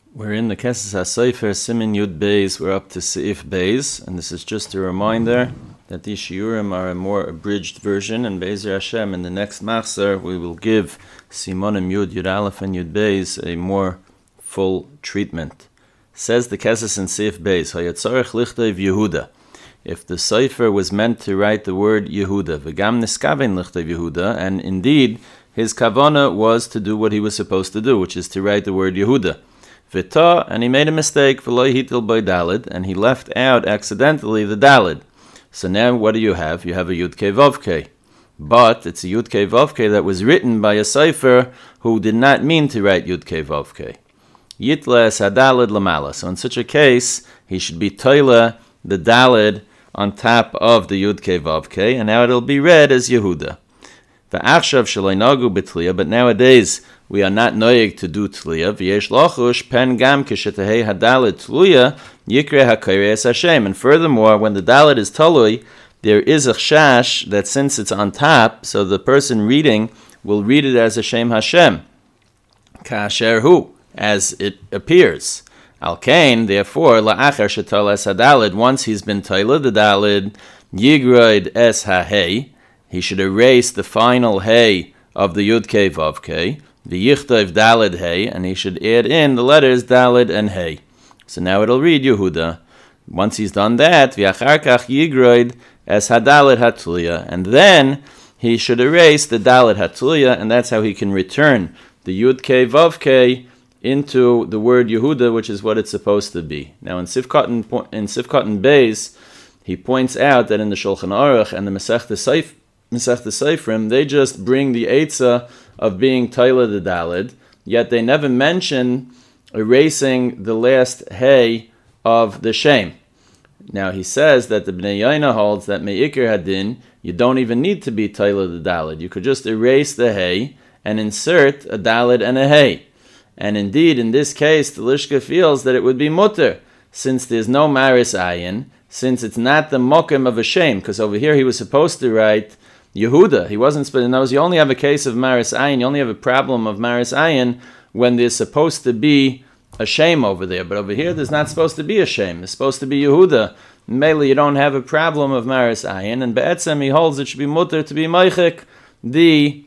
We're in the Kesses HaSofer, Siman Yud Beis. We're up to Seif Beis, and this is just a reminder that these shiurim are a more abridged version, and Be'ezer Hashem, in the next Machzor, we will give Simonim Yud, Yud Aleph, and Yud Beis a more full treatment. Says the Kesses in Seif Beis, Hayatzorech Lichtev Yehuda. If the Sofer was meant to write the word Yehuda, V'gam Niskaven Lichtev Yehuda, and indeed, his kavana was to do what he was supposed to do, which is to write the word Yehuda. V'ta, and he made a mistake, v'lo hitil by dalid, and he left out accidentally the dalid. So now what do you have? You have a Yud Kei Vav Kei. But it's a Yud Kei Vav Kei that was written by a Sofer who did not mean to write Yud Kei Vav Kei. Yitles hadalid lamala. So in such a case, he should be toila the dalid on top of the Yud Kei Vav Kei, and now it'll be read as Yehuda. V'achshav shaloi nagu b'tliya, but nowadays we are not noyeg to do tliya. V'yesh lochush pen gam kishetehei hadalid tluya yikre hakayrei es Hashem. And furthermore, when the dalid is talui, there is a chash that since it's on top, so the person reading will read it as Hashem. Kasher hu, as it appears. Al kain, therefore, la'achar shetal es hadalid, once he's been taila the dalid, yigroid es hahei, he should erase the final hey of the Yud Kei Vav Kei, the Yichtav Dalid hey, and he should add in the letters Dalid and hey. So now it'll read Yehuda. Once he's done that, V'acharkach Yigroid es Hadalid Hatluya, and then he should erase the Dalid Hatluya, and that's how he can return the Yud Kei Vav Kei into the word Yehuda, which is what it's supposed to be. Now in Sifkat Beis, he points out that in the Shulchan Aruch and the Masechta Seifrim, they just bring the Eitzah of being Taila the Dalid, yet they never mention erasing the last Hey of the Shem. Now he says that the Bnei Yaina holds that Me'ikr Hadin, you don't even need to be Taila the Dalid. You could just erase the Hey and insert a Dalid and a Hey. And indeed, in this case, the Lishka feels that it would be mutter, since there's no Maris Ayin, since it's not the Mokim of a Shem, because over here he was supposed to write Yehuda. He wasn't supposed to know. You only have a case of Maris Ayin. You only have a problem of Maris Ayin when there's supposed to be a Shem over there. But over here, there's not supposed to be a Shem. It's supposed to be Yehuda. Mainly, you don't have a problem of Maris Ayin. And Be'etzem, he holds it should be mutter to be Meichik, the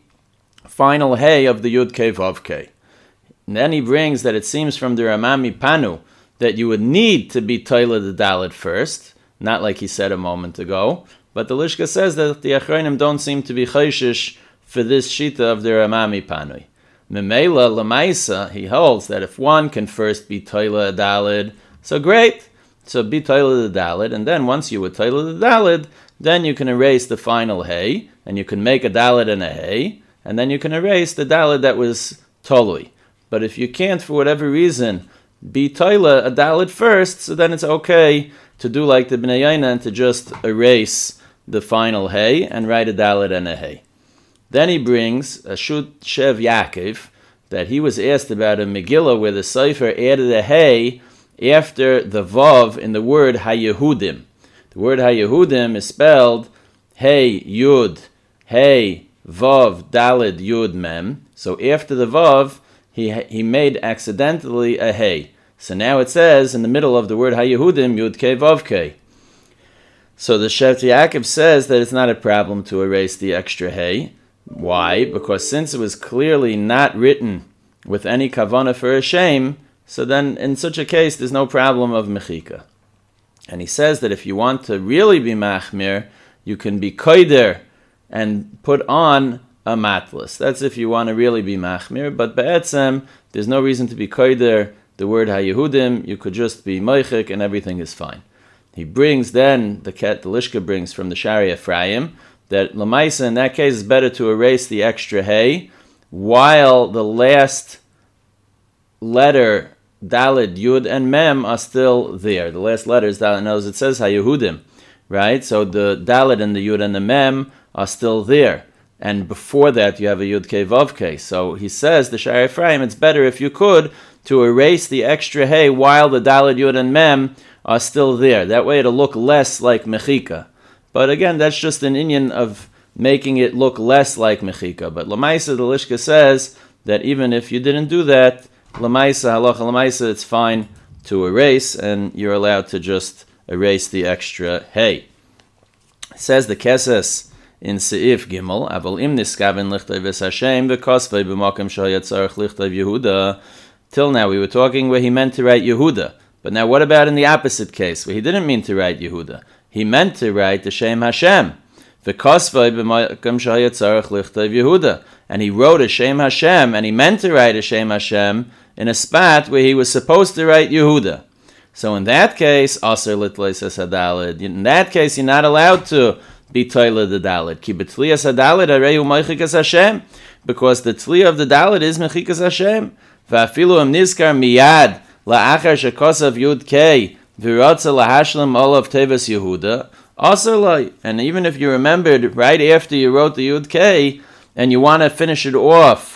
final Hey of the Yud Kei Vav Kei. And then he brings that it seems from the Ramami Panu that you would need to be Toila the Dalit first, not like he said a moment ago. But the Lishka says that the Achronim don't seem to be chayshish for this shita of the Ramami Panui. Memela Lamaisa, he holds that if one can first be Toila Dalid, so great. So be Toila the Dalid, and then once you would Toila the Dalid, then you can erase the final Hey, and you can make a Dalid and a Hey, and then you can erase the Dalid that was Tolui. But if you can't, for whatever reason, be Toila a Dalid first, so then it's okay to do like the Bnei Yaina and to just erase the final Hey and write a Dalid and a Hey. Then he brings a Shut Shev Yaakov that he was asked about a Megillah where the Sofer added a Hey after the Vav in the word HaYehudim. The word HaYehudim is spelled Hey Yud, Hey Vav Dalid Yud Mem. So after the Vav, he made accidentally a Hey. So now it says in the middle of the word HaYehudim, Yud Kei Vav Kei. So the Shev Yaakov says that it's not a problem to erase the extra Hey. Why? Because since it was clearly not written with any kavanah for a shame, so then in such a case there's no problem of mechika. And he says that if you want to really be machmir, you can be koider and put on a matlas. That's if you want to really be machmir, but be'etzem, there's no reason to be koider the word HaYehudim, you could just be moichik and everything is fine. He brings then, the Lishka brings from the Shari Ephraim, that Lamaisa in that case is better to erase the extra Hey, while the last letter, Dalid, Yud, and Mem are still there. The last letters, Dalid knows it says HaYehudim, right? So the Dalid and the Yud and the Mem are still there. And before that you have a Yud Kei Vav Kei. So he says, the Shari Ephraim, it's better if you could to erase the extra Hey while the Dalid, Yud, and Mem are still there. That way it'll look less like Mechika. But again, that's just an inyan of making it look less like Mechika. But Lamaisa, the Lishka says that even if you didn't do that, Lamaisa, halacha lamaisa, it's fine to erase, and you're allowed to just erase the extra hey. Says the Keses in Seif Gimel, Aval im niskaven lichtay ves Hashem v'kosvei b'makom shayat tzarich lichtay Yehuda. Till now we were talking where he meant to write Yehuda. But now what about in the opposite case, where he didn't mean to write Yehuda? He meant to write the Shem Hashem. V'kosvei b'makom shayat tzarich lichtay Yehuda. And he wrote a Shem Hashem, and he meant to write a Shem Hashem in a spot where he was supposed to write Yehuda. So in that case, Aser Litleis Hadalid. In that case, you're not allowed to be Toila the Dalid. Ki betlias Hadalid areyu Mechikas Hashem. Because the Tliya of the Dalid is Mechikas Hashem. Va'afilu am nizkar miyad la'achar shekosav Yud Kei v'rotza lahashlam olav Teves Yehuda. Aser Lai. And even if you remembered right after you wrote the Yud Kei and you want to finish it off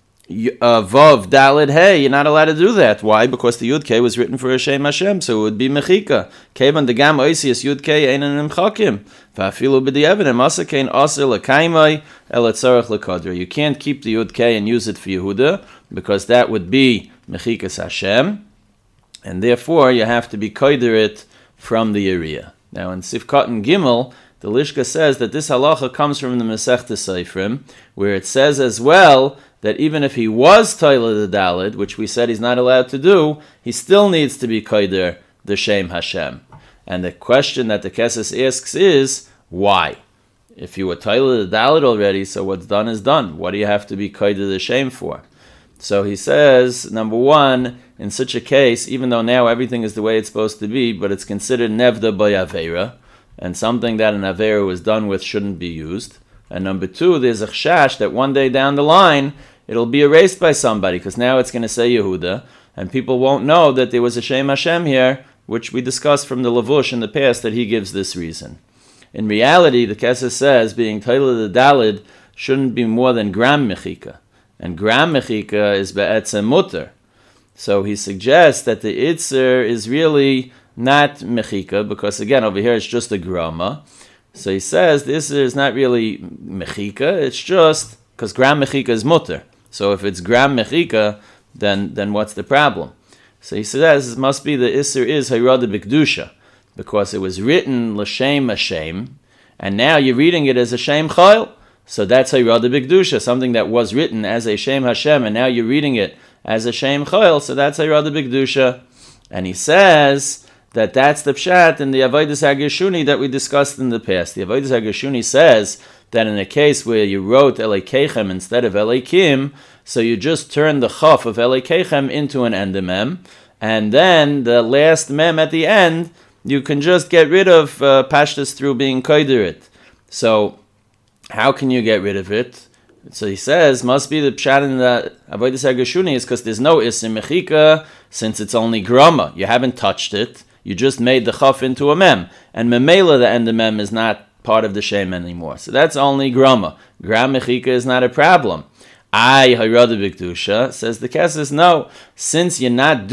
Vav, Dalid, Hey, you're not allowed to do that. Why? Because the Yud K was written for Hashem Hashem, so it would be Mechika. Kevan the Gam Oisius Yud K Einan Imchakim. Vafilu b'di'evin Masakein Aser Lekaimai Elatzarech Lekadra. You can't keep the Yud K and use it for Yehuda, because that would be Mechikas Hashem, and therefore you have to be koider it from the area. Now in Sifkat and Gimel, the Lishka says that this halacha comes from the Masechta Seifrim, where it says as well that even if he was Toila the Dalid, which we said he's not allowed to do, he still needs to be koider the Shem Hashem. And the question that the Keses asks is, why? If you were Toila the Dalid already, so what's done is done. What do you have to be koider the Shem for? So he says, number one, in such a case, even though now everything is the way it's supposed to be, but it's considered nevda by Aveira, and something that an Aveira was done with shouldn't be used. And number two, there's a chashash that one day down the line, it'll be erased by somebody, because now it's going to say Yehuda, and people won't know that there was a Shem Hashem here, which we discussed from the Lavush in the past, that he gives this reason. In reality, the Keses says, being Toila the Dalid shouldn't be more than gram mechika, and gram mechika is be'etzem mutter. So he suggests that the Itzer is really not mechika, because again, over here it's just a grama. So he says this is not really mechika, it's just because gram mechika is mutter. So if it's gram mechika, then what's the problem? So he says it must be the Isser is Hayrada B'Kedusha, because it was written L'Shem Hashem, and now you're reading it as a Shem Chayil. So that's Hayrada B'Kedusha, something that was written as a Shem Hashem, and now you're reading it as a Shem Chayil, so that's Hayrada B'Kedusha. And he says that that's the pshat in the Avodas HaGershuni that we discussed in the past. The Avodas HaGershuni says that in a case where you wrote Elekeichem instead of Eleikim, so you just turn the chaf of Elekeichem into an endemem, and then the last mem at the end, you can just get rid of pashtus through being koiderit. So how can you get rid of it? So he says, must be the pshat in the Avodas HaGershuni is because there's no isim mechika, since it's only grama. You haven't touched it. You just made the chaf into a mem. And memela, the end of mem, is not part of the shem anymore. So that's only grama. Gram mechika is not a problem. Hayrada B'Kedusha, says the Keses, no. Since you're not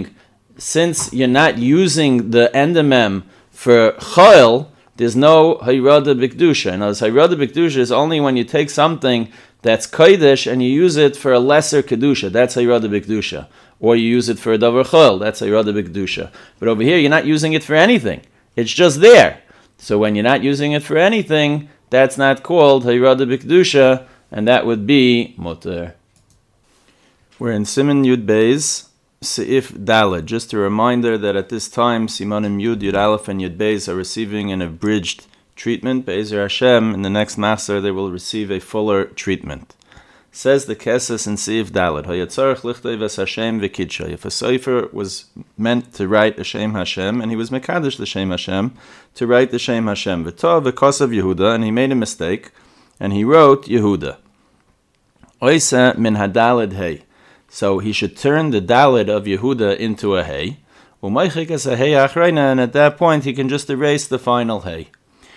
using the end of mem for chayil, there's no Hayrada B'Kedusha. And as Hayrada B'Kedusha is only when you take something that's kodesh and you use it for a lesser kedusha. That's Hayrada B'Kedusha. Or you use it for a davar chol. That's Hayrada B'Kedusha. But over here, you're not using it for anything. It's just there. So when you're not using it for anything, that's not called Hayrada B'Kedusha, and that would be mutter. We're in Siman Yud Beis, Seif Daled. Just a reminder that at this time, Simanim Yud, Yud Aleph, and Yud Beis are receiving an abridged treatment. Be'ezer Hashem, in the next Maser, they will receive a fuller treatment. Says the Keses in Seif Daled, Hayatzarech lichtei ves Hashem v'kidsha. If a Sefer was meant to write the Shem Hashem, and he was mekadosh the Shem Hashem, to write the Shem Hashem, v'tov v'kosav Yehuda, and he made a mistake, and he wrote Yehuda. Oisa min hadalid hey. So he should turn the dalid of Yehuda into a hey. And at that point he can just erase the final hey.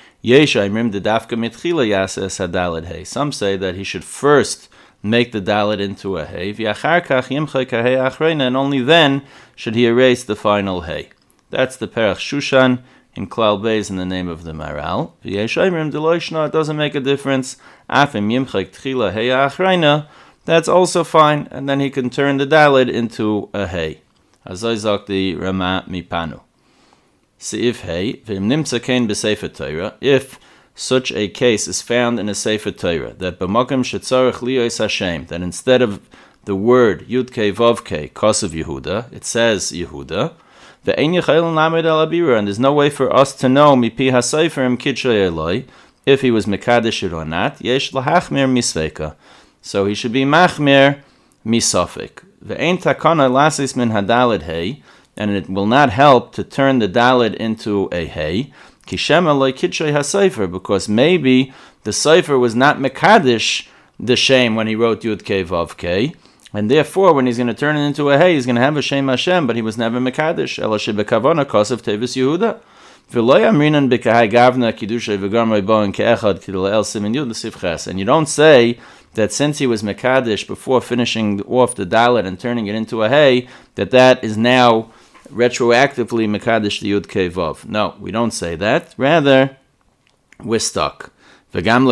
Some say that he should first make the dalid into a hey, and only then should he erase the final hey. That's the Perach Shushan in Klal Beis in the name of the Maral. It doesn't make a difference. that's also fine, and then he can turn the Dalid into a Hey. Azoi sagt die Rama Mipanu. Seif Hey, v'im nimtza kein b'Sefer Torah, if such a case is found in a Sefer Torah, that b'makom shetzarech liyos Hashem, that instead of the word Yud Kei Vav Kei, Kosev Yehuda, it says Yehuda, ve'ein yechayel lamed al abira, and there's no way for us to know mipi haSeferim kitchay eloi, if he was mekadesh it or not, yesh lahachmir misveka. So he should be machmir misafik. Ve'ein takana lasis min hadalid hey, and it will not help to turn the dalid into a hey, kishem eloi kitchay haSefer, because maybe the Sefer was not mekadesh the Shem when he wrote Yud Kei Vav Kei, and therefore when he's going to turn it into a hey, he's going to have a Shem Hashem, but he was never mekadesh. Ela shebekavana kosev tevis Yehuda. And you don't say that since he was Mekadesh before finishing off the Dalet and turning it into a Hey, that is now retroactively Mekadesh the Yud Kei Vav. No, we don't say that. Rather, we're stuck. And to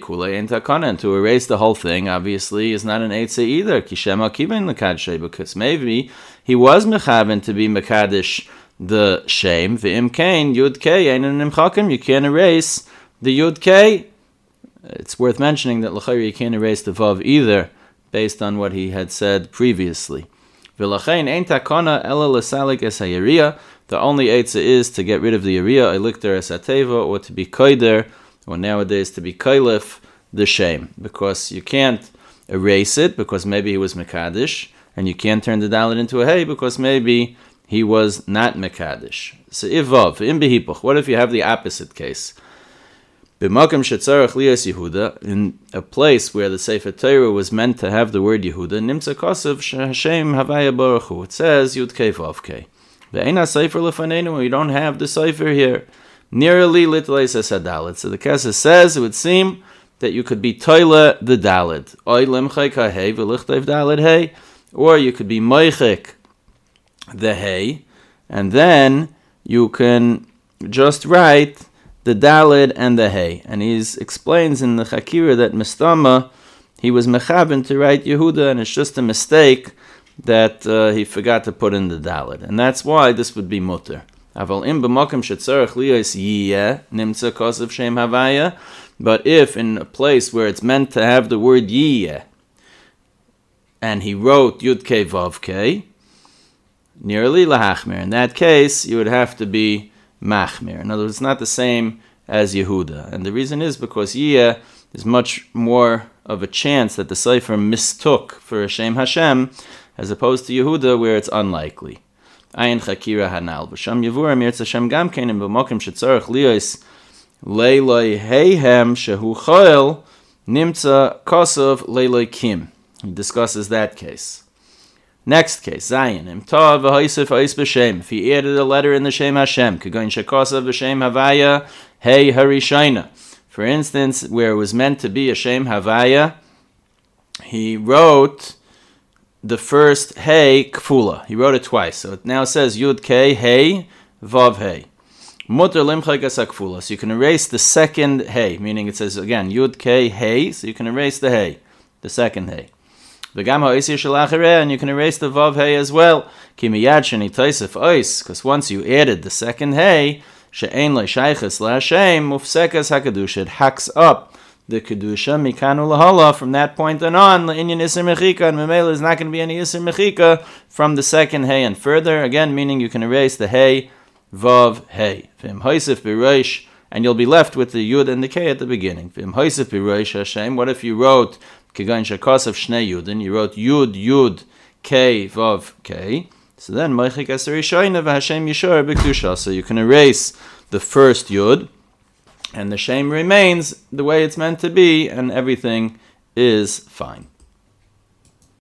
erase the whole thing, obviously, is not an Eitzah either. Because maybe he was Mechaven to be Mekadesh the Shem, v'im kain, Yud Kei, ein nimchakim, you can't erase the Yud Kei. It's worth mentioning that l'chayr you can't erase the Vav either, based on what he had said previously. V'lachein ein takana ela l'salik es hayariya, the only eitzah is to get rid of the yariya, elikter es hateva, or to be koider, or nowadays to be koilif, the Shem, because you can't erase it, because maybe he was Mekadesh, and you can't turn the Dalet into a Hey, because maybe he was not Mekadesh. So Vav, in Behipuch, what if you have the opposite case? B'makom shetzarech liyos Yehuda, in a place where the Sefer Torah was meant to have the word Yehuda, nimtza kosev Hashem havaya baruch hu. It says Yud Kei Vav Kei. Ve'ein ha-Sefer lefanenu, we don't have the Sefer here. Nearly litleis es hadalet. So the Kesef says, it would seem that you could be toile the Dalet. Oy lemchek ha-Hey v'lichtev Dalet Hey. Or you could be moichek the Hey, and then you can just write the Dalid and the Hey. And he explains in the Chakira that Mistama, he was mechaben to write Yehuda, and it's just a mistake that he forgot to put in the Dalid. And that's why this would be mutter. Aval im b'makom shetzarech liyos yiyeh nimtza kosev shem havaya. But if in a place where it's meant to have the word yiyeh, and he wrote Yud Kei Vav Kei, nearly lahachmir. In that case, you would have to be machmir. In other words, it's not the same as Yehuda. And the reason is because Yiyeh is much more of a chance that the Sefer mistook for Hashem Hashem, as opposed to Yehuda, where it's unlikely. Ayin Chakira Hanal. V'sham Yevurim Yirtz Hashem Gam Kenim B'mokim Shetzarech Liyos Leiloi Heihem Shehu Choel Nimtza Kosov Leiloi Kim. He discusses that case. Next case, Zayin. If he added a letter in the Shem Hashem, Kagoin Shekosav v'Shem Havaya, Hey Harishayna. For instance, where it was meant to be a Shem Havaya, he wrote the first Hey Kfula. He wrote it twice. So it now says Yud Kei Hey Vav Hey. Mutter Limchak Asa Kfula. So you can erase the second Hey, meaning it says again Yud Kei Hey, so you can erase the Hey, the second Hey. And you can erase the Vav Hey as well. Because once you added the second Hey, it hacks up the Kedusha Mikanu Lahala from that point on. And Memela is not going to be any Isser Mechika from the second Hey and further. Again, meaning you can erase the Hey, Vav Hey. And you'll be left with the Yud and the K at the beginning. What if you wrote Kigain Shakasav Shnei Yudin, you wrote Yud, Yud, K, Vav, K. So then, Meichik Aserishoyna v'Hashem Yishor B'Kedusha. So you can erase the first Yud, and the Shem remains the way it's meant to be, and everything is fine.